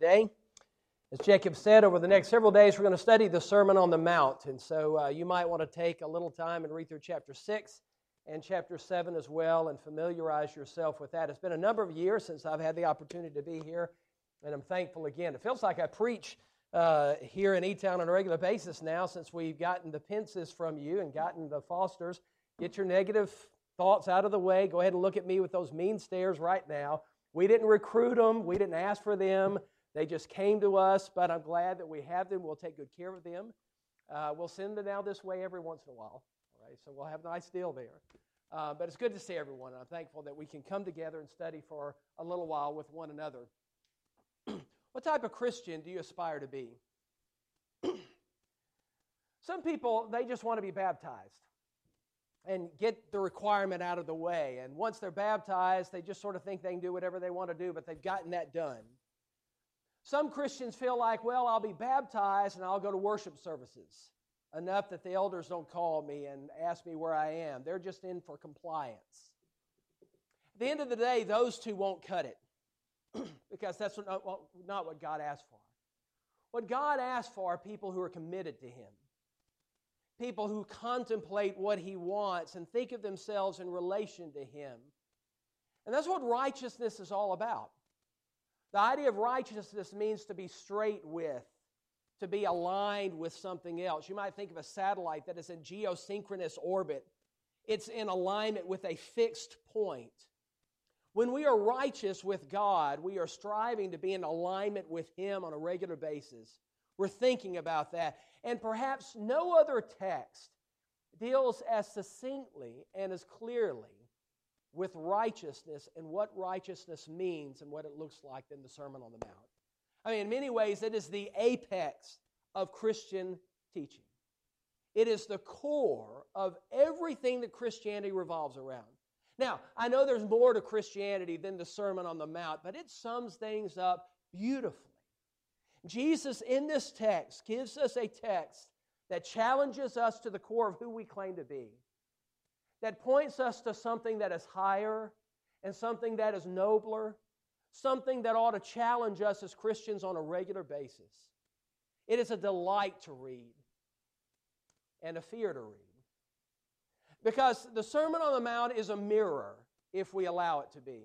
today. As Jacob said, over the next several days we're going to study the Sermon on the Mount. And so you might want to take a little time and read through chapter 6 and chapter 7 as well and familiarize yourself with that. It's been a number of years since I've had the opportunity to be here, and I'm thankful again. It feels like I preach here in E-Town on a regular basis now since we've gotten the Pences from you and gotten the Fosters. Get your negative thoughts out of the way. Go ahead and look at me with those mean stares right now. We didn't recruit them. We didn't ask for them. They just came to us, but I'm glad that we have them. We'll take good care of them. We'll send them down this way every once in a while. All right, so we'll have a nice deal there. But it's good to see everyone. I'm thankful that we can come together and study for a little while with one another. What type of Christian do you aspire to be? Some people, they just want to be baptized and get the requirement out of the way. And once they're baptized, they just sort of think they can do whatever they want to do, but they've gotten that done. Some Christians feel like, well, I'll be baptized and I'll go to worship services enough that the elders don't call me and ask me where I am. They're just in for compliance. At the end of the day, those two won't cut it because that's not what God asked for. What God asked for are people who are committed to Him, people who contemplate what He wants and think of themselves in relation to Him. And that's what righteousness is all about. The idea of righteousness means to be straight with, to be aligned with something else. You might think of a satellite that is in geosynchronous orbit. It's in alignment with a fixed point. When we are righteous with God, we are striving to be in alignment with Him on a regular basis. We're thinking about that. And perhaps no other text deals as succinctly and as clearly with righteousness and what righteousness means and what it looks like than the Sermon on the Mount. I mean, in many ways, it is the apex of Christian teaching. It is the core of everything that Christianity revolves around. Now, I know there's more to Christianity than the Sermon on the Mount, but it sums things up beautifully. Jesus, in this text, gives us a text that challenges us to the core of who we claim to be, that points us to something that is higher and something that is nobler, something that ought to challenge us as Christians on a regular basis. It is a delight to read and a fear to read. Because the Sermon on the Mount is a mirror, if we allow it to be,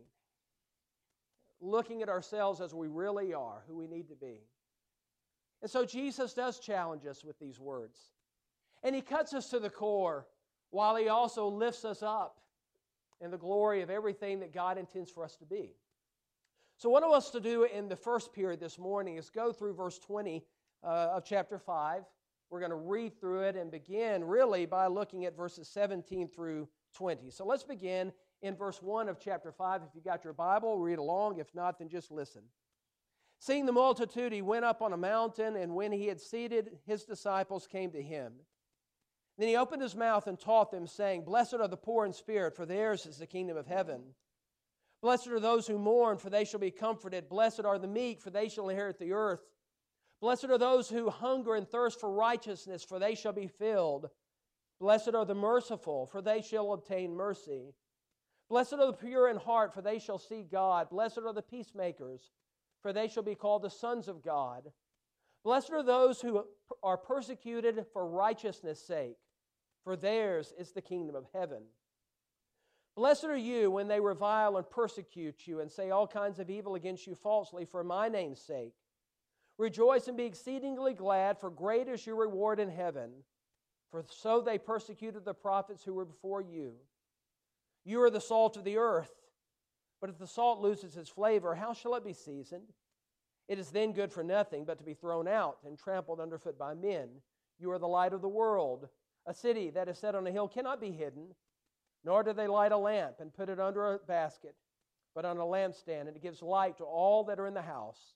looking at ourselves as we really are, who we need to be. And so Jesus does challenge us with these words. And He cuts us to the core, while He also lifts us up in the glory of everything that God intends for us to be. So what I want us to do in the first period this morning is go through verse 20 of chapter 5. We're going to read through it and begin really by looking at verses 17 through 20. So let's begin in verse 1 of chapter 5. If you've got your Bible, read along. If not, then just listen. Seeing the multitude, He went up on a mountain, and when He had seated, His disciples came to Him. Then He opened His mouth and taught them, saying, Blessed are the poor in spirit, for theirs is the kingdom of heaven. Blessed are those who mourn, for they shall be comforted. Blessed are the meek, for they shall inherit the earth. Blessed are those who hunger and thirst for righteousness, for they shall be filled. Blessed are the merciful, for they shall obtain mercy. Blessed are the pure in heart, for they shall see God. Blessed are the peacemakers, for they shall be called the sons of God. Blessed are those who are persecuted for righteousness' sake, for theirs is the kingdom of heaven. Blessed are you when they revile and persecute you and say all kinds of evil against you falsely for my name's sake. Rejoice and be exceedingly glad, for great is your reward in heaven. For so they persecuted the prophets who were before you. You are the salt of the earth, but if the salt loses its flavor, how shall it be seasoned? It is then good for nothing but to be thrown out and trampled underfoot by men. You are the light of the world. A city that is set on a hill cannot be hidden, nor do they light a lamp and put it under a basket, but on a lampstand, and it gives light to all that are in the house.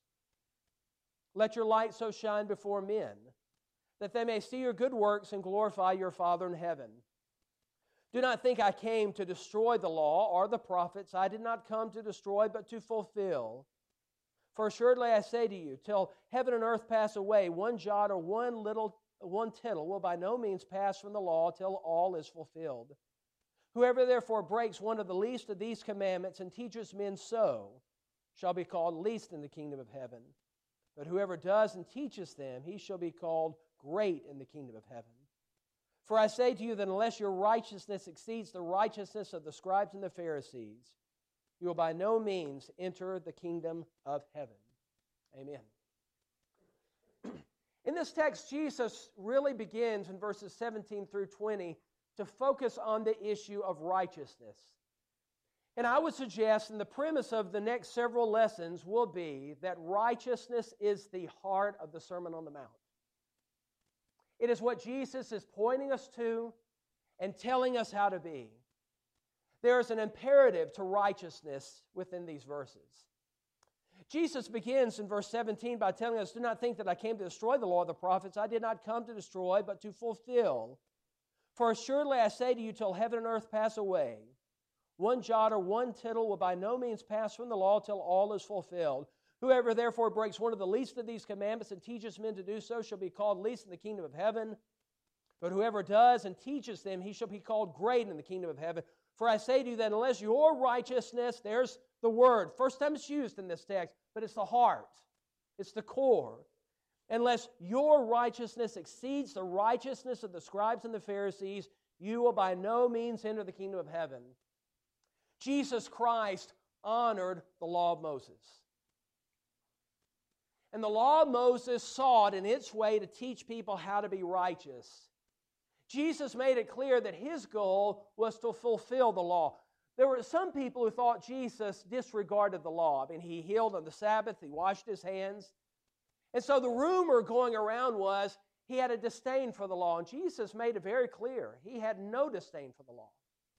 Let your light so shine before men, that they may see your good works and glorify your Father in heaven. Do not think I came to destroy the law or the prophets. I did not come to destroy, but to fulfill. For assuredly I say to you, till heaven and earth pass away, one jot or one tittle will by no means pass from the law till all is fulfilled. Whoever therefore breaks one of the least of these commandments and teaches men so shall be called least in the kingdom of heaven. But whoever does and teaches them, he shall be called great in the kingdom of heaven. For I say to you that unless your righteousness exceeds the righteousness of the scribes and the Pharisees, you will by no means enter the kingdom of heaven. Amen. In this text, Jesus really begins in verses 17 through 20 to focus on the issue of righteousness. And I would suggest, and the premise of the next several lessons will be that righteousness is the heart of the Sermon on the Mount. It is what Jesus is pointing us to and telling us how to be. There is an imperative to righteousness within these verses. Jesus begins in verse 17 by telling us, "Do not think that I came to destroy the law of the prophets. I did not come to destroy, but to fulfill. For assuredly I say to you, till heaven and earth pass away, one jot or one tittle will by no means pass from the law till all is fulfilled. Whoever therefore breaks one of the least of these commandments and teaches men to do so shall be called least in the kingdom of heaven. But whoever does and teaches them, he shall be called great in the kingdom of heaven. For I say to you that unless your righteousness," there's the word, first time it's used in this text, but it's the heart, it's the core. "Unless your righteousness exceeds the righteousness of the scribes and the Pharisees, you will by no means enter the kingdom of heaven." Jesus Christ honored the law of Moses. And the law of Moses sought in its way to teach people how to be righteous. Jesus made it clear that his goal was to fulfill the law. There were some people who thought Jesus disregarded the law. I mean, he healed on the Sabbath, he washed his hands. And so the rumor going around was he had a disdain for the law. And Jesus made it very clear he had no disdain for the law.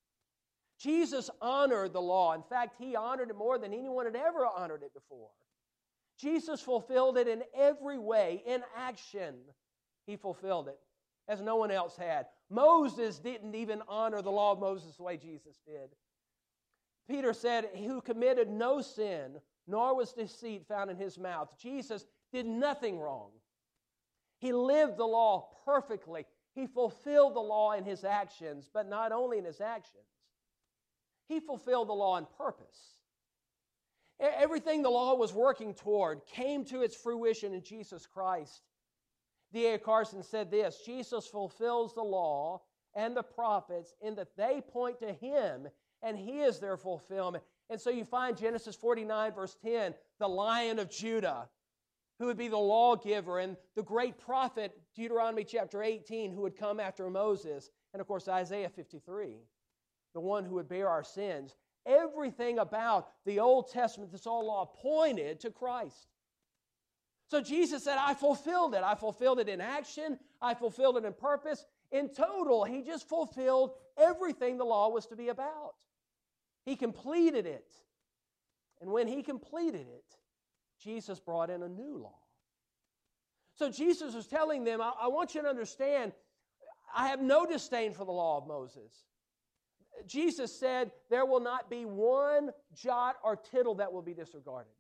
Jesus honored the law. In fact, he honored it more than anyone had ever honored it before. Jesus fulfilled it in every way. In action, he fulfilled it, as no one else had. Moses didn't even honor the law of Moses the way Jesus did. Peter said, "Who committed no sin, nor was deceit found in his mouth." Jesus did nothing wrong. He lived the law perfectly. He fulfilled the law in his actions, but not only in his actions. He fulfilled the law in purpose. Everything the law was working toward came to its fruition in Jesus Christ. D.A. Carson said this, "Jesus fulfills the law and the prophets in that they point to Him, and He is their fulfillment." And so you find Genesis 49, verse 10, the Lion of Judah, who would be the lawgiver, and the great prophet, Deuteronomy chapter 18, who would come after Moses, and of course Isaiah 53, the one who would bear our sins. Everything about the Old Testament, this old law, pointed to Christ. So Jesus said, "I fulfilled it. I fulfilled it in action. I fulfilled it in purpose." In total, He just fulfilled everything the law was to be about. He completed it. And when He completed it, Jesus brought in a new law. So Jesus was telling them, I want you to understand, I have no disdain for the law of Moses. Jesus said there will not be one jot or tittle that will be disregarded.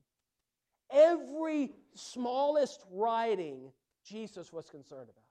Every smallest writing Jesus was concerned about.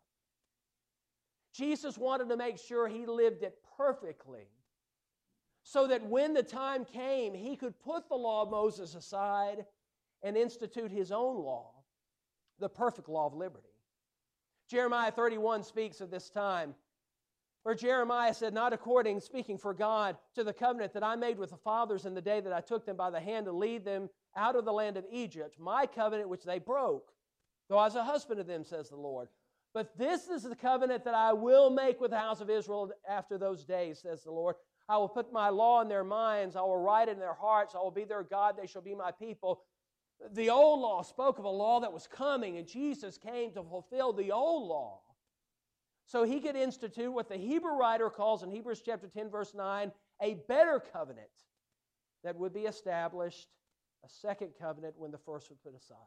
Jesus wanted to make sure He lived it perfectly so that when the time came, He could put the law of Moses aside and institute His own law, the perfect law of liberty. Jeremiah 31 speaks of this time, where Jeremiah said, "Not according," speaking for God, "to the covenant that I made with the fathers in the day that I took them by the hand to lead them out of the land of Egypt, my covenant which they broke, though I was a husband of them, says the Lord. But this is the covenant that I will make with the house of Israel after those days, says the Lord. I will put my law in their minds, I will write it in their hearts, I will be their God, they shall be my people." The old law spoke of a law that was coming, and Jesus came to fulfill the old law, so He could institute what the Hebrew writer calls in Hebrews chapter 10, verse 9, a better covenant that would be established, a second covenant when the first was put aside.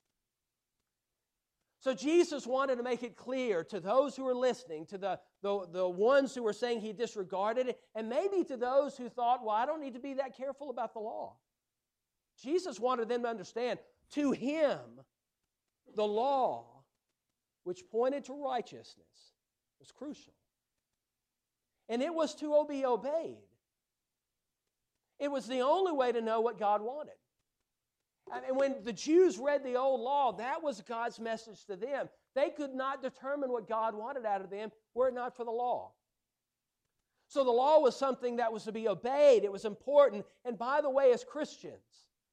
So Jesus wanted to make it clear to those who were listening, to the ones who were saying He disregarded it, and maybe to those who thought, well, I don't need to be that careful about the law. Jesus wanted them to understand, to Him, the law, which pointed to righteousness, was crucial. And it was to be obeyed. It was the only way to know what God wanted. And when the Jews read the old law, that was God's message to them. They could not determine what God wanted out of them were it not for the law. So the law was something that was to be obeyed. It was important. And by the way, as Christians,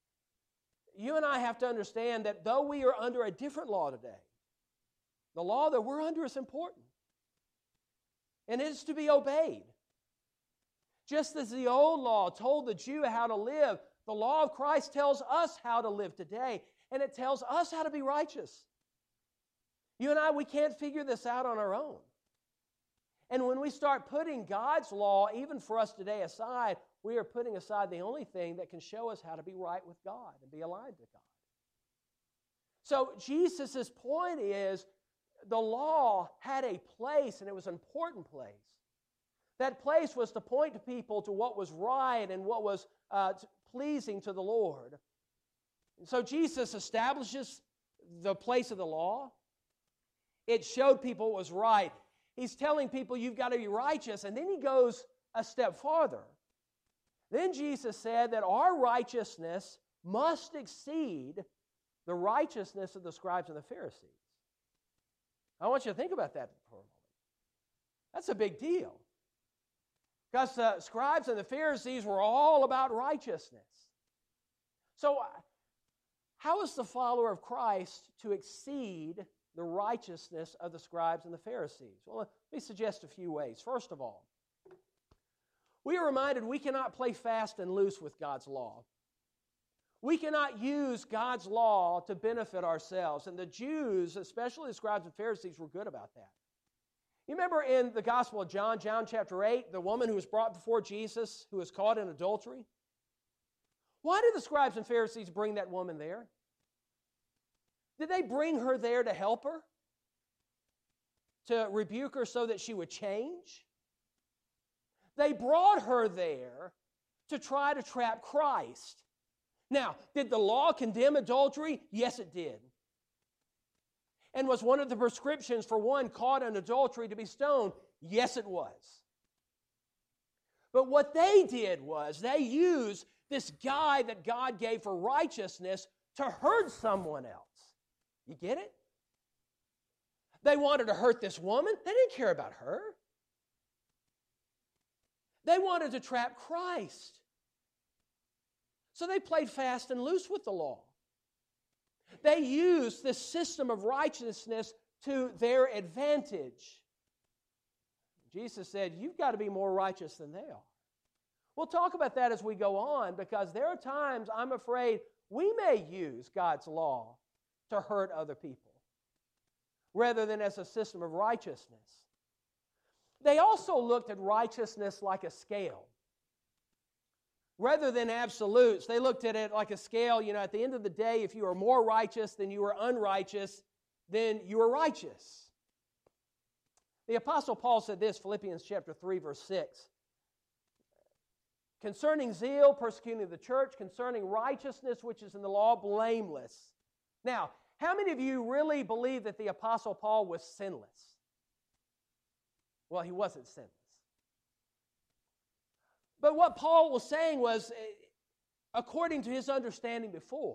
you and I have to understand that though we are under a different law today, the law that we're under is important. And it is to be obeyed. Just as the old law told the Jew how to live, the law of Christ tells us how to live today, and it tells us how to be righteous. You and I, we can't figure this out on our own. And when we start putting God's law, even for us today, aside, we are putting aside the only thing that can show us how to be right with God and be aligned with God. So Jesus' point is the law had a place, and it was an important place. That place was to point to people to what was right and what was pleasing to the Lord. And so Jesus establishes the place of the law. It showed people what was right. He's telling people you've got to be righteous, and then he goes a step farther. Then Jesus said that our righteousness must exceed the righteousness of the scribes and the Pharisees. I want you to think about that for a moment. That's a big deal. Because the scribes and the Pharisees were all about righteousness. So, how is the follower of Christ to exceed the righteousness of the scribes and the Pharisees? Well, let me suggest a few ways. First of all, we are reminded we cannot play fast and loose with God's law. We cannot use God's law to benefit ourselves. And the Jews, especially the scribes and Pharisees, were good about that. You remember in the Gospel of John, John chapter 8, the woman who was brought before Jesus who was caught in adultery? Why did the scribes and Pharisees bring that woman there? Did they bring her there to help her? To rebuke her so that she would change? They brought her there to try to trap Christ. Now, did the law condemn adultery? Yes, it did. And was one of the prescriptions for one caught in adultery to be stoned? Yes, it was. But what they did was they used this guide that God gave for righteousness to hurt someone else. You get it? They wanted to hurt this woman. They didn't care about her. They wanted to trap Christ. So they played fast and loose with the law. They used this system of righteousness to their advantage. Jesus said, you've got to be more righteous than they are. We'll talk about that as we go on, because there are times, I'm afraid, we may use God's law to hurt other people rather than as a system of righteousness. They also looked at righteousness like a scale. Rather than absolutes, they looked at it like a scale. You know, at the end of the day, if you are more righteous than you are unrighteous, then you are righteous. The Apostle Paul said this, Philippians chapter 3, verse 6. Concerning zeal, persecuting the church, concerning righteousness, which is in the law, blameless. Now, how many of you really believe that the Apostle Paul was sinless? Well, he wasn't sinless. But what Paul was saying was, according to his understanding before,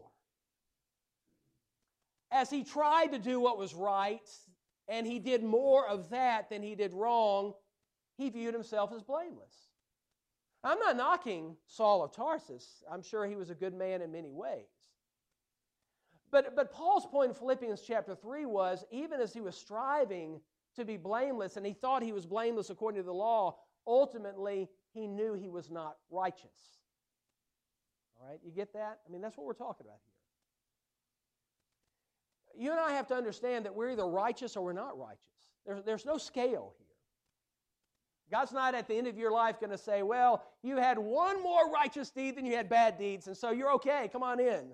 as he tried to do what was right, and he did more of that than he did wrong, he viewed himself as blameless. I'm not knocking Saul of Tarsus. I'm sure he was a good man in many ways. But Paul's point in Philippians chapter 3 was, even as he was striving to be blameless, and he thought he was blameless according to the law, ultimately he knew he was not righteous. All right, you get that? I mean, that's what we're talking about here. You and I have to understand that we're either righteous or we're not righteous. There's no scale here. God's not at the end of your life going to say, well, you had one more righteous deed than you had bad deeds, and so you're okay, come on in.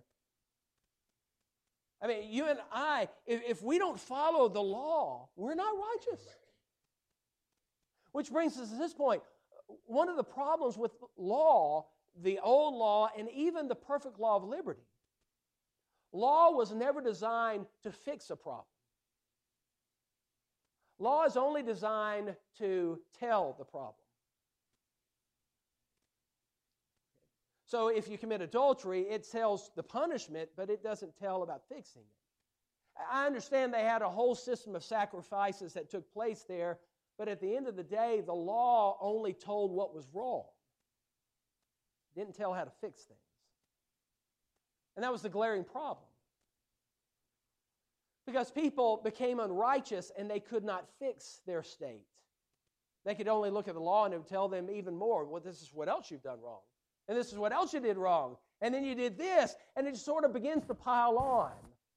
I mean, you and I, if we don't follow the law, we're not righteous. Which brings us to this point. One of the problems with law, the old law, and even the perfect law of liberty, law was never designed to fix a problem. Law is only designed to tell the problem. So if you commit adultery, it tells the punishment, but it doesn't tell about fixing it. I understand they had a whole system of sacrifices that took place there, but at the end of the day, the law only told what was wrong. It didn't tell how to fix things. And that was the glaring problem. Because people became unrighteous and they could not fix their state. They could only look at the law and it would tell them even more, well, this is what else you've done wrong. And this is what else you did wrong. And then you did this. And it sort of begins to pile on.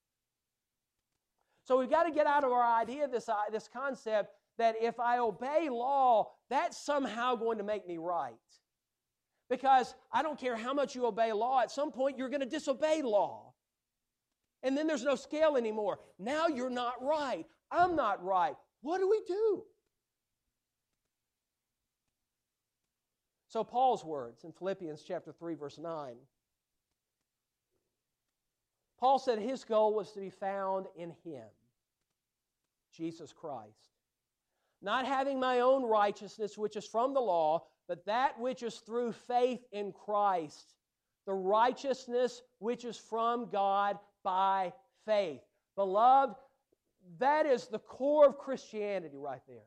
So we've got to get out of our idea, this concept, that if I obey law, that's somehow going to make me right. Because I don't care how much you obey law, at some point you're going to disobey law. And then there's no scale anymore. Now you're not right. I'm not right. What do we do? So Paul's words in Philippians chapter 3, verse 9. Paul said his goal was to be found in Him, Jesus Christ. Not having my own righteousness, which is from the law, but that which is through faith in Christ, the righteousness which is from God by faith. Beloved, that is the core of Christianity right there.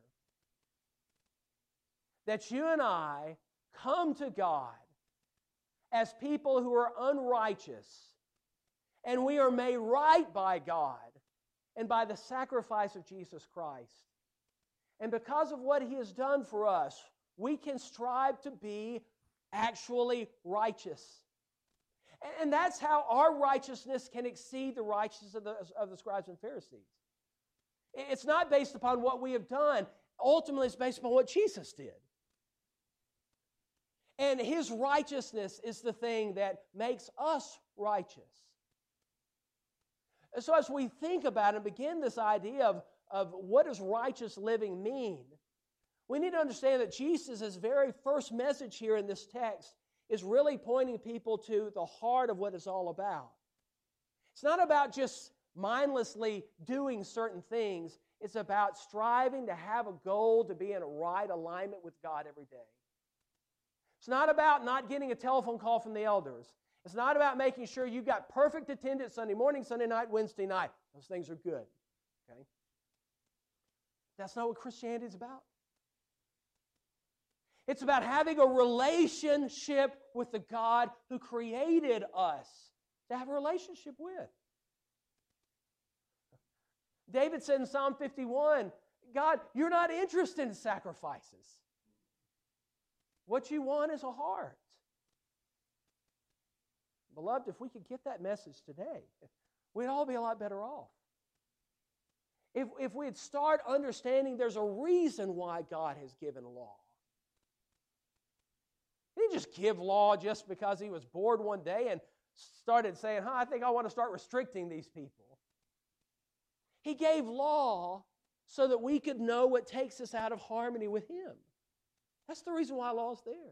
That you and I come to God as people who are unrighteous, and we are made right by God and by the sacrifice of Jesus Christ. And because of what He has done for us, we can strive to be actually righteous. And that's how our righteousness can exceed the righteousness of the scribes and Pharisees. It's not based upon what we have done. Ultimately, it's based upon what Jesus did. And His righteousness is the thing that makes us righteous. And so as we think about and begin this idea of what does righteous living mean, we need to understand that Jesus' very first message here in this text is really pointing people to the heart of what it's all about. It's not about just mindlessly doing certain things. It's about striving to have a goal to be in a right alignment with God every day. It's not about not getting a telephone call from the elders. It's not about making sure you've got perfect attendance Sunday morning, Sunday night, Wednesday night. Those things are good. Okay? That's not what Christianity is about. It's about having a relationship with the God who created us to have a relationship with. David said in Psalm 51, God, you're not interested in sacrifices. What you want is a heart. Beloved, if we could get that message today, we'd all be a lot better off. If we'd start understanding there's a reason why God has given law. He didn't just give law just because He was bored one day and started saying, I think I want to start restricting these people. He gave law so that we could know what takes us out of harmony with Him. That's the reason why law is there.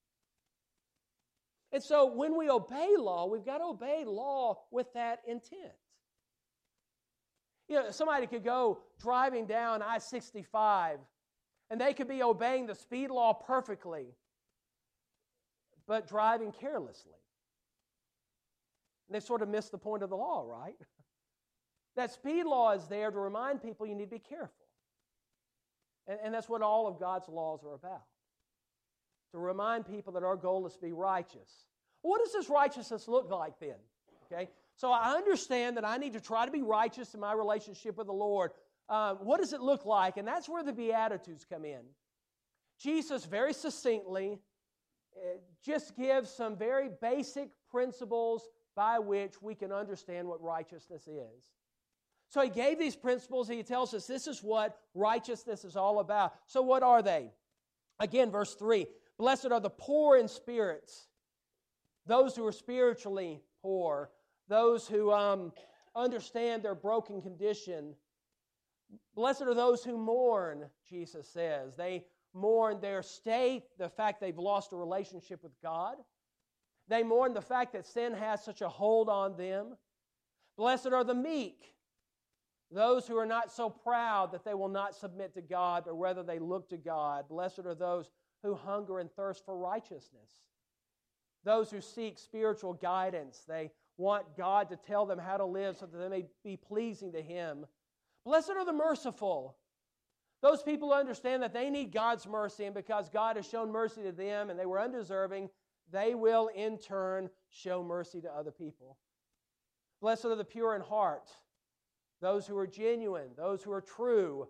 And so when we obey law, we've got to obey law with that intent. You know, somebody could go driving down I-65 and they could be obeying the speed law perfectly, but driving carelessly. And they sort of miss the point of the law, right? That speed law is there to remind people you need to be careful. And that's what all of God's laws are about. To remind people that our goal is to be righteous. What does this righteousness look like then? Okay, so I understand that I need to try to be righteous in my relationship with the Lord. What does it look like? And that's where the Beatitudes come in. Jesus very succinctly just gives some very basic principles by which we can understand what righteousness is. So He gave these principles. He tells us this is what righteousness is all about. So what are they? Again, verse 3. Blessed are the poor in spirits, those who are spiritually poor, those who understand their broken condition. Blessed are those who mourn, Jesus says. They mourn their state, the fact they've lost a relationship with God. They mourn the fact that sin has such a hold on them. Blessed are the meek, those who are not so proud that they will not submit to God, but rather they look to God. Blessed are those who hunger and thirst for righteousness. those who seek spiritual guidance. They want God to tell them how to live so that they may be pleasing to Him. Blessed are the merciful. Those people who understand that they need God's mercy, and because God has shown mercy to them and they were undeserving, they will in turn show mercy to other people. Blessed are the pure in heart, those who are genuine, those who are true,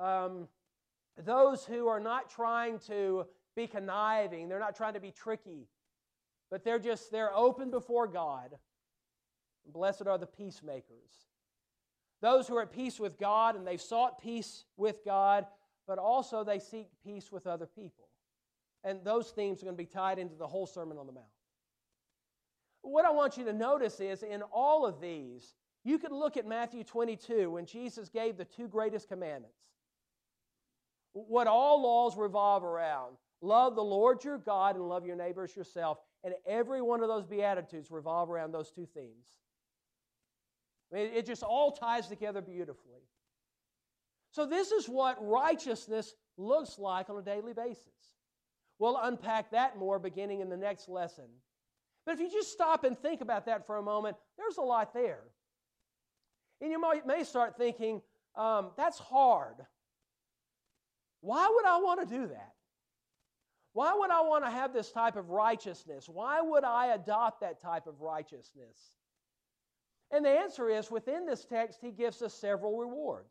those who are not trying to be conniving, they're not trying to be tricky, but they're open before God. Blessed are the peacemakers. Those who are at peace with God, and they've sought peace with God, but also they seek peace with other people. And those themes are going to be tied into the whole Sermon on the Mount. What I want you to notice is, in all of these, you could look at Matthew 22 when Jesus gave the two greatest commandments. What all laws revolve around. Love the Lord your God and love your neighbor as yourself. And every one of those Beatitudes revolve around those two themes. I mean, it just all ties together beautifully. So this is what righteousness looks like on a daily basis. We'll unpack that more beginning in the next lesson. But if you just stop and think about that for a moment, there's a lot there. And you may start thinking, that's hard. Why would I want to do that? Why would I want to have this type of righteousness? Why would I adopt that type of righteousness? And the answer is, within this text, he gives us several rewards.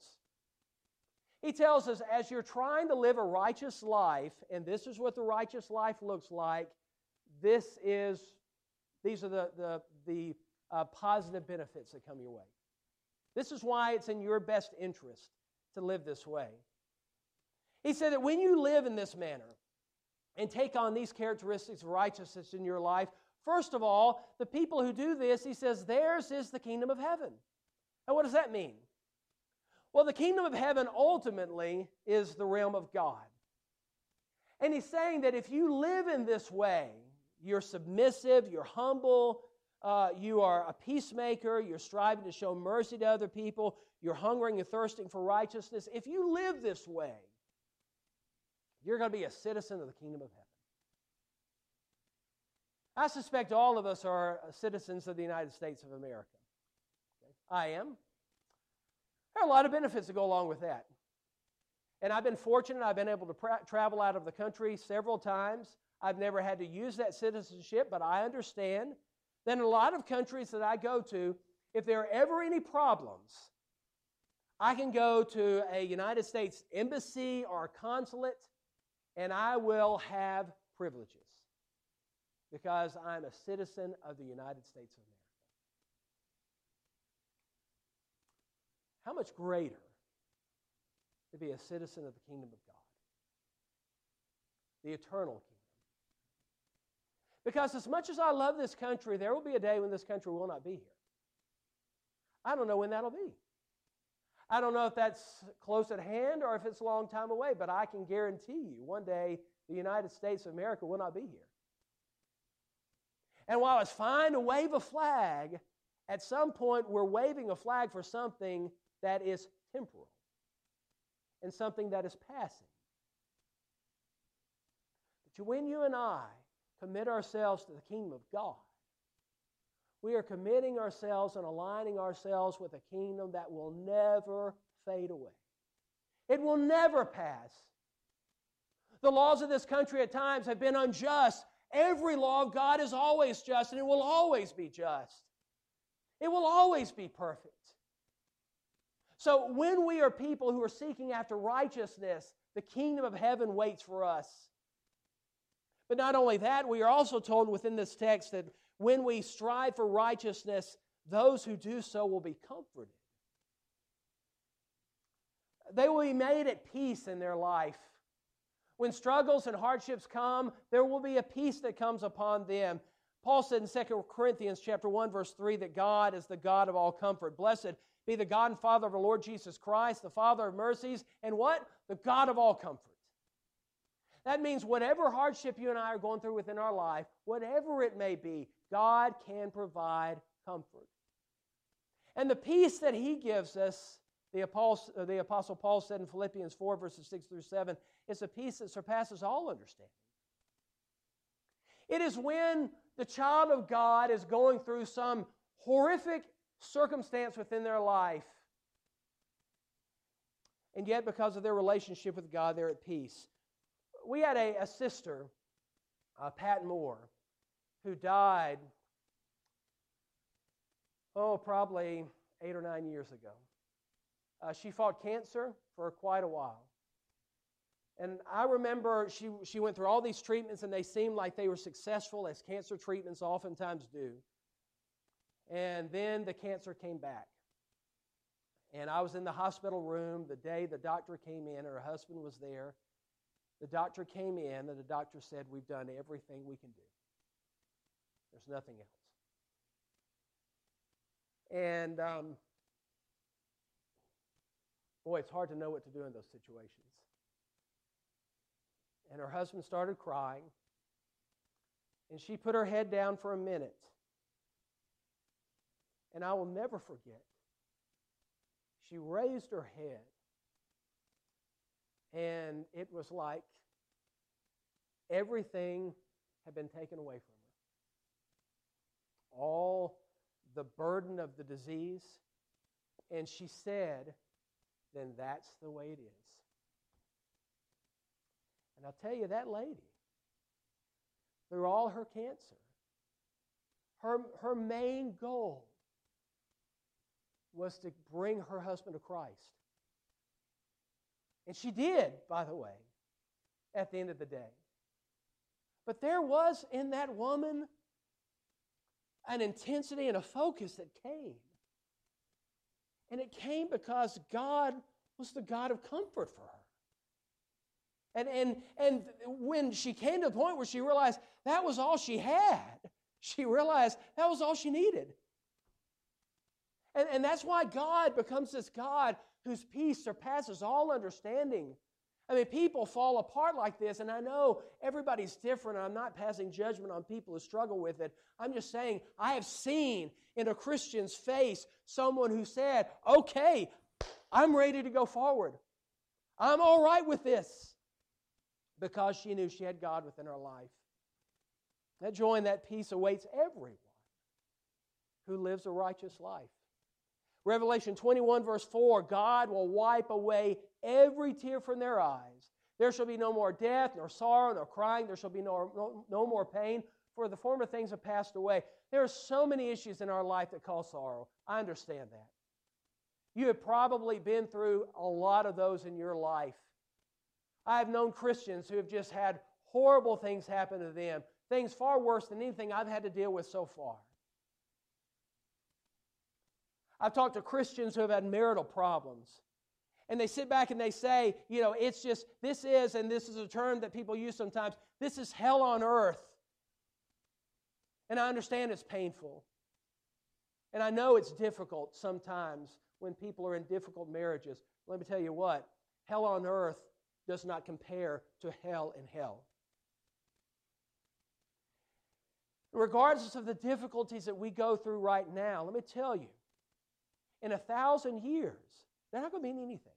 He tells us, as you're trying to live a righteous life, and this is what the righteous life looks like, these are the positive benefits that come your way. This is why it's in your best interest to live this way. He said that when you live in this manner and take on these characteristics of righteousness in your life, first of all, the people who do this, he says, theirs is the kingdom of heaven. Now, what does that mean? Well, the kingdom of heaven ultimately is the realm of God. And he's saying that if you live in this way, you're submissive, you're humble, you are a peacemaker, you're striving to show mercy to other people, you're hungering and thirsting for righteousness. If you live this way, you're going to be a citizen of the kingdom of heaven. I suspect all of us are citizens of the United States of America. Okay? I am. There are a lot of benefits that go along with that. And I've been fortunate. I've been able to travel out of the country several times. I've never had to use that citizenship, but I understand that in a lot of countries that I go to, if there are ever any problems, I can go to a United States embassy or consulate, and I will have privileges because I'm a citizen of the United States of America. How much greater to be a citizen of the kingdom of God, the eternal kingdom. Because as much as I love this country, there will be a day when this country will not be here. I don't know when that'll be. I don't know if that's close at hand or if it's a long time away, but I can guarantee you one day the United States of America will not be here. And while it's fine to wave a flag, at some point we're waving a flag for something that is temporal and something that is passing. But when you and I commit ourselves to the kingdom of God, we are committing ourselves and aligning ourselves with a kingdom that will never fade away. It will never pass. The laws of this country at times have been unjust. Every law of God is always just, and it will always be just. It will always be perfect. So when we are people who are seeking after righteousness, the kingdom of heaven waits for us. But not only that, we are also told within this text that when we strive for righteousness, those who do so will be comforted. They will be made at peace in their life. When struggles and hardships come, there will be a peace that comes upon them. Paul said in 2 Corinthians chapter 1, verse 3, that God is the God of all comfort. Blessed be the God and Father of our Lord Jesus Christ, the Father of mercies, and what? The God of all comfort. That means whatever hardship you and I are going through within our life, whatever it may be, God can provide comfort. And the peace that He gives us, the Apostle Paul said in Philippians 4, verses 6 through 7, is a peace that surpasses all understanding. It is when the child of God is going through some horrific circumstance within their life. And yet, because of their relationship with God, they're at peace. We had a sister, Pat Moore, who died, probably 8 or 9 years ago. She fought cancer for quite a while. And I remember she went through all these treatments, and they seemed like they were successful, as cancer treatments oftentimes do. And then the cancer came back. And I was in the hospital room the day the doctor came in. Her husband was there. The doctor came in, and the doctor said, "We've done everything we can do. There's nothing else." And, boy, it's hard to know what to do in those situations. And her husband started crying, and she put her head down for a minute. And I will never forget, she raised her head, and it was like everything had been taken away from her. All the burden of the disease. And she said, "Then that's the way it is." And I'll tell you, that lady, through all her cancer, her main goal was to bring her husband to Christ. And she did, by the way, at the end of the day. But there was in that woman an intensity and a focus that came. And it came because God was the God of comfort for her. And when she came to the point where she realized that was all she had, she realized that was all she needed. And that's why God becomes this God whose peace surpasses all understanding. I mean, people fall apart like this, and I know everybody's different, and I'm not passing judgment on people who struggle with it. I'm just saying, I have seen in a Christian's face someone who said, "Okay, I'm ready to go forward. I'm all right with this," because she knew she had God within her life. That joy and that peace awaits everyone who lives a righteous life. Revelation 21, verse 4, God will wipe away every tear from their eyes. There shall be no more death, nor sorrow, nor crying. There shall be no more pain, for the former things have passed away. There are so many issues in our life that cause sorrow. I understand that. You have probably been through a lot of those in your life. I have known Christians who have just had horrible things happen to them, things far worse than anything I've had to deal with so far. I've talked to Christians who have had marital problems. And they sit back and they say, it's just, this is a term that people use sometimes, this is hell on earth. And I understand it's painful. And I know it's difficult sometimes when people are in difficult marriages. Let me tell you what, hell on earth does not compare to hell in hell. Regardless of the difficulties that we go through right now, let me tell you, in 1,000 years, they're not going to mean anything.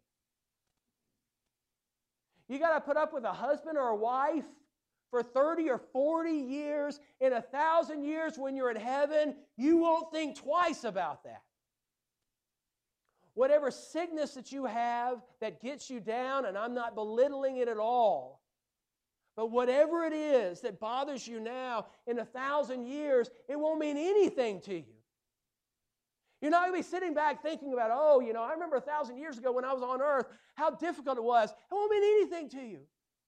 You got to put up with a husband or a wife for 30 or 40 years. In 1,000 years, when you're in heaven, you won't think twice about that. Whatever sickness that you have that gets you down, and I'm not belittling it at all, but whatever it is that bothers you now, in 1,000 years, it won't mean anything to you. You're not going to be sitting back thinking about, I remember 1,000 years ago when I was on earth, how difficult it was. It won't mean anything to you.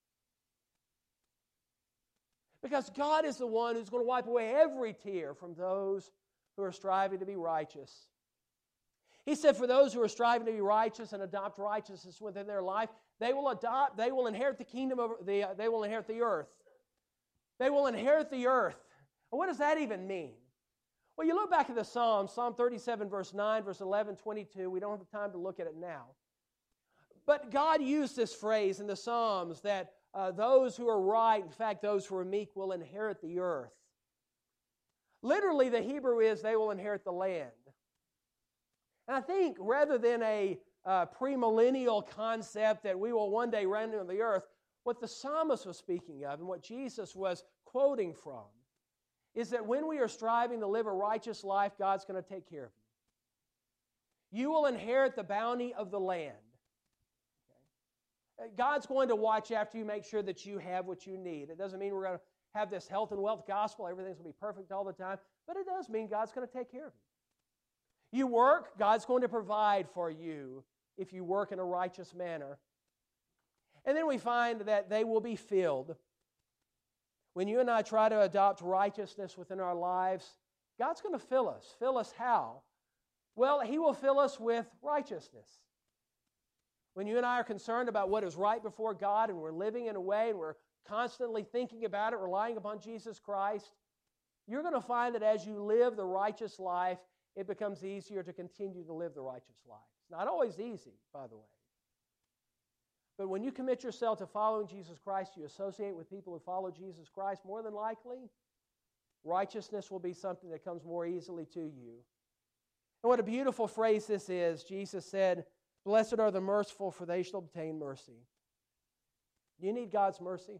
Because God is the one who's going to wipe away every tear from those who are striving to be righteous. He said for those who are striving to be righteous and adopt righteousness within their life, they will inherit the kingdom they will inherit the earth. They will inherit the earth. And what does that even mean? Well, you look back at the Psalms, Psalm 37, verse 9, verse 11, 22. We don't have the time to look at it now. But God used this phrase in the Psalms that those who are right, in fact, those who are meek, will inherit the earth. Literally, the Hebrew is they will inherit the land. And I think rather than a premillennial concept that we will one day reign on the earth, what the psalmist was speaking of and what Jesus was quoting from is that when we are striving to live a righteous life, God's going to take care of you. You will inherit the bounty of the land. Okay? God's going to watch after you, make sure that you have what you need. It doesn't mean we're going to have this health and wealth gospel, everything's going to be perfect all the time, but it does mean God's going to take care of you. You work, God's going to provide for you if you work in a righteous manner. And then we find that they will be filled. When you and I try to adopt righteousness within our lives, God's going to fill us. Fill us how? Well, He will fill us with righteousness. When you and I are concerned about what is right before God and we're living in a way and we're constantly thinking about it, relying upon Jesus Christ, you're going to find that as you live the righteous life, it becomes easier to continue to live the righteous life. It's not always easy, by the way. But when you commit yourself to following Jesus Christ, you associate with people who follow Jesus Christ, more than likely, righteousness will be something that comes more easily to you. And what a beautiful phrase this is. Jesus said, "Blessed are the merciful, for they shall obtain mercy." Do you need God's mercy?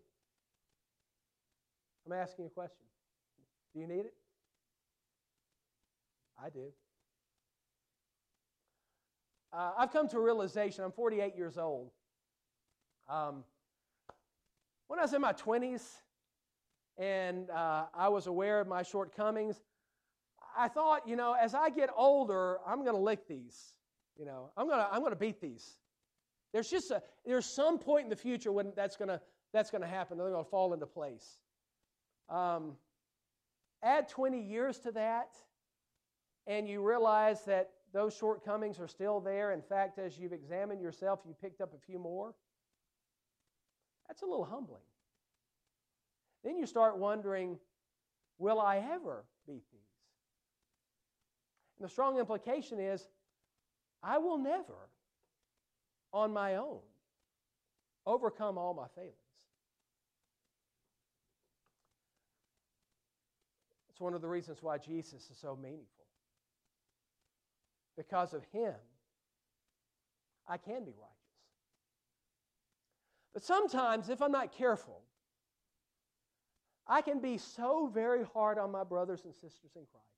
I'm asking you a question. Do you need it? I do. I've come to a realization. I'm 48 years old. When I was in my 20s and I was aware of my shortcomings, I thought, as I get older, I'm going to lick these. I'm going to beat these. There's some point in the future when that's going to happen. They're going to fall into place. Add 20 years to that, and you realize that those shortcomings are still there. In fact, as you've examined yourself, you picked up a few more. That's a little humbling. Then you start wondering, will I ever beat these? And the strong implication is, I will never, on my own, overcome all my failings. It's one of the reasons why Jesus is so meaningful. Because of Him, I can be righteous. But sometimes, if I'm not careful, I can be so very hard on my brothers and sisters in Christ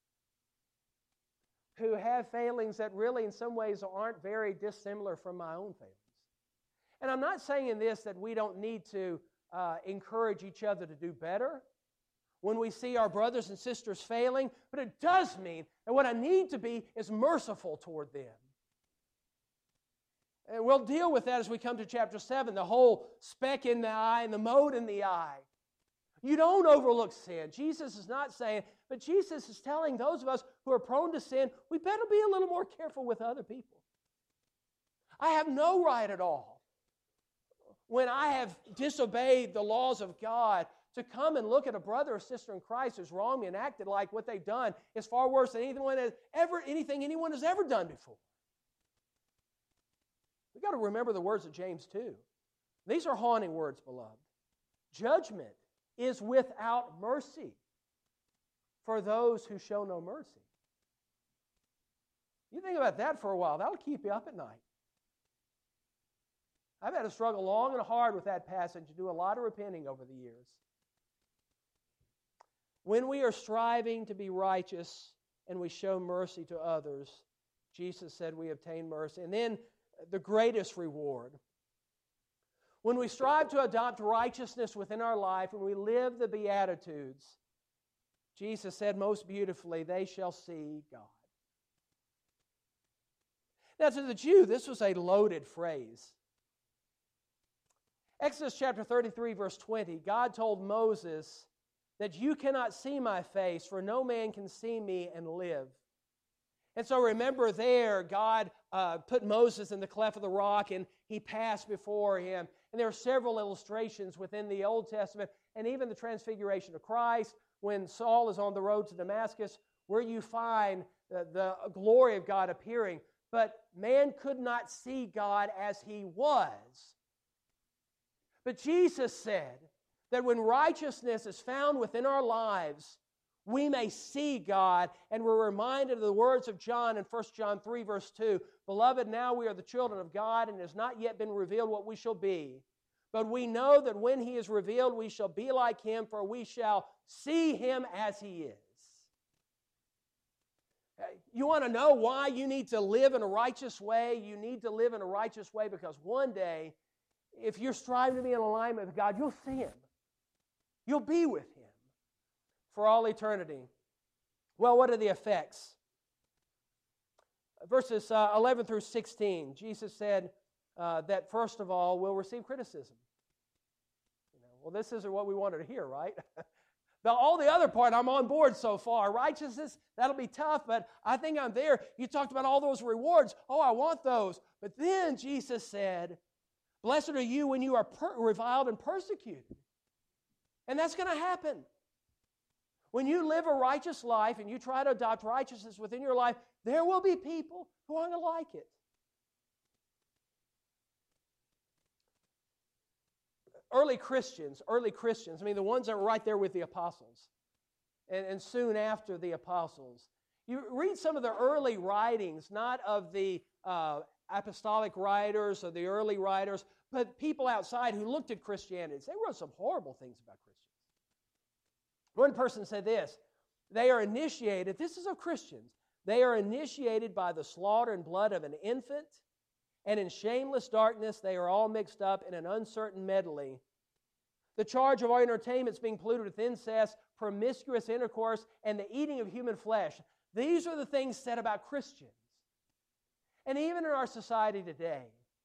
who have failings that really in some ways aren't very dissimilar from my own failings. And I'm not saying in this that we don't need to encourage each other to do better when we see our brothers and sisters failing, but it does mean that what I need to be is merciful toward them. And we'll deal with that as we come to chapter 7, the whole speck in the eye and the mote in the eye. You don't overlook sin. Jesus is not saying, but Jesus is telling those of us who are prone to sin, we better be a little more careful with other people. I have no right at all, when I have disobeyed the laws of God, to come and look at a brother or sister in Christ who's wronged me and acted like what they've done is far worse than anything anyone has ever done before. We've got to remember the words of James 2. These are haunting words, beloved. Judgment is without mercy for those who show no mercy. You think about that for a while, that'll keep you up at night. I've had to struggle long and hard with that passage and do a lot of repenting over the years. When we are striving to be righteous and we show mercy to others, Jesus said we obtain mercy. And then the greatest reward. When we strive to adopt righteousness within our life and we live the Beatitudes, Jesus said most beautifully, they shall see God. Now to the Jew, this was a loaded phrase. Exodus chapter 33, verse 20, God told Moses that you cannot see my face, for no man can see me and live. And so remember there, God put Moses in the cleft of the rock and he passed before him. And there are several illustrations within the Old Testament and even the transfiguration of Christ when Saul is on the road to Damascus, where you find the glory of God appearing. But man could not see God as He was. But Jesus said that when righteousness is found within our lives, we may see God, and we're reminded of the words of John in 1 John 3, verse 2. Beloved, now we are the children of God, and it has not yet been revealed what we shall be. But we know that when He is revealed, we shall be like Him, for we shall see Him as He is. You want to know why you need to live in a righteous way? You need to live in a righteous way because one day, if you're striving to be in alignment with God, you'll see Him. You'll be with Him for all eternity. Well, what are the effects? Verses 11 through 16, Jesus said that first of all, we'll receive criticism. Well, this isn't what we wanted to hear, right? All the other part, I'm on board so far. Righteousness, that'll be tough, but I think I'm there. You talked about all those rewards. Oh, I want those. But then Jesus said, blessed are you when you are reviled and persecuted. And that's going to happen. When you live a righteous life and you try to adopt righteousness within your life, there will be people who aren't going to like it. Early Christians, I mean the ones that were right there with the apostles and soon after the apostles. You read some of the early writings, not of the apostolic writers or the early writers, but people outside who looked at Christianity. They wrote some horrible things about Christians. One person said this, they are initiated, this is of Christians, they are initiated by the slaughter and blood of an infant, and in shameless darkness they are all mixed up in an uncertain medley. The charge of our entertainments being polluted with incest, promiscuous intercourse, and the eating of human flesh. These are the things said about Christians. And even in our society today,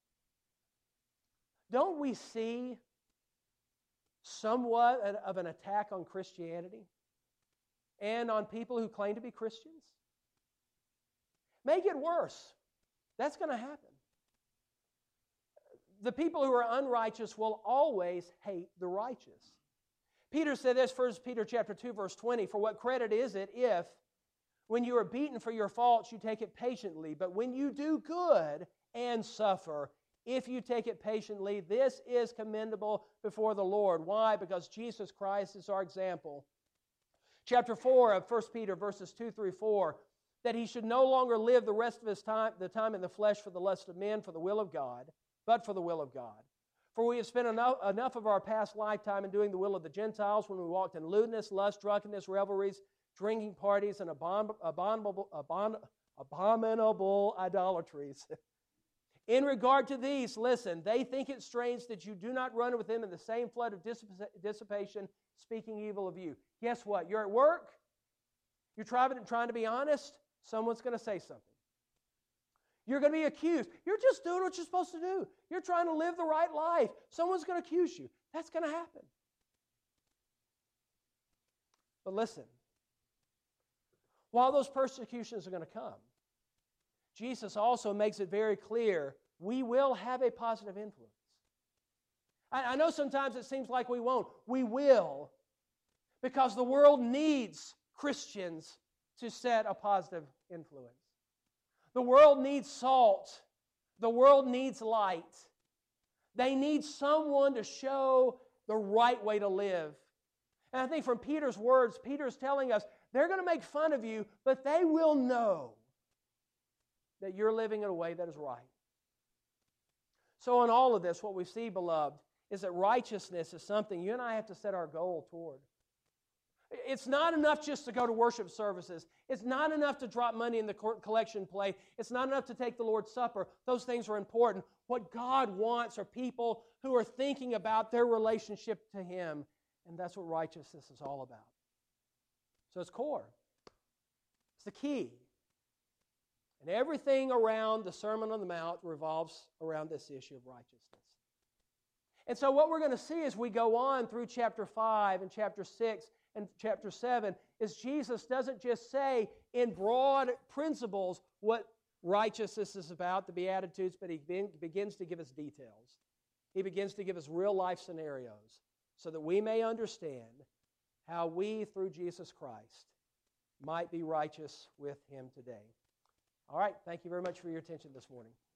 don't we see somewhat of an attack on Christianity and on people who claim to be Christians? May get worse. That's going to happen. The people who are unrighteous will always hate the righteous. Peter said this, 1 Peter chapter 2, verse 20, for what credit is it if, when you are beaten for your faults, you take it patiently, but when you do good and suffer, if you take it patiently, this is commendable before the Lord. Why? Because Jesus Christ is our example. Chapter 4 of 1 Peter, verses 2 through 4, that he should no longer live the rest of his time, the time in the flesh for the lust of men, for the will of God, but for the will of God. For we have spent enough of our past lifetime in doing the will of the Gentiles when we walked in lewdness, lust, drunkenness, revelries, drinking parties, and abominable idolatries. In regard to these, listen, they think it strange that you do not run with them in the same flood of dissipation, speaking evil of you. Guess what? You're at work, you're trying to be honest, someone's going to say something. You're going to be accused. You're just doing what you're supposed to do. You're trying to live the right life. Someone's going to accuse you. That's going to happen. But listen, while those persecutions are going to come, Jesus also makes it very clear we will have a positive influence. I know sometimes it seems like we won't. We will, because the world needs Christians to set a positive influence. The world needs salt. The world needs light. They need someone to show the right way to live. And I think from Peter's words, Peter's telling us they're going to make fun of you, but they will know that you're living in a way that is right. So in all of this, what we see, beloved, is that righteousness is something you and I have to set our goal toward. It's not enough just to go to worship services. It's not enough to drop money in the collection plate. It's not enough to take the Lord's Supper. Those things are important. What God wants are people who are thinking about their relationship to Him, and that's what righteousness is all about. So it's core. It's the key. And everything around the Sermon on the Mount revolves around this issue of righteousness. And so what we're going to see as we go on through chapter 5 and chapter 6 and chapter 7 is Jesus doesn't just say in broad principles what righteousness is about, the Beatitudes, but He begins to give us details. He begins to give us real life scenarios so that we may understand how we, through Jesus Christ, might be righteous with Him today. All right, thank you very much for your attention this morning.